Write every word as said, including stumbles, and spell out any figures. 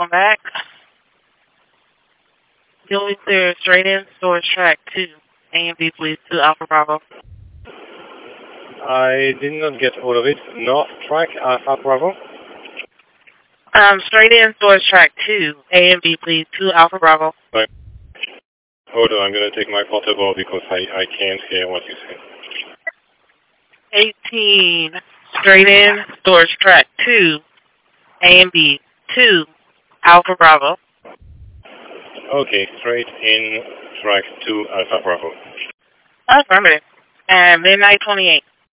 Welcome back. You'll clear straight in, storage track two. A and B, please, to Alpha Bravo. I did not get all of it. North track, Alpha Bravo. Um, straight in, storage track two. A and B, please, to Alpha Bravo. Right. Hold on, I'm going to take my portable because I, I can't hear what you say. eighteen, straight in, storage track two. A and B, two, Alpha Bravo. Okay, straight in, track two, Alpha Bravo. Affirmative. And midnight twenty-eight.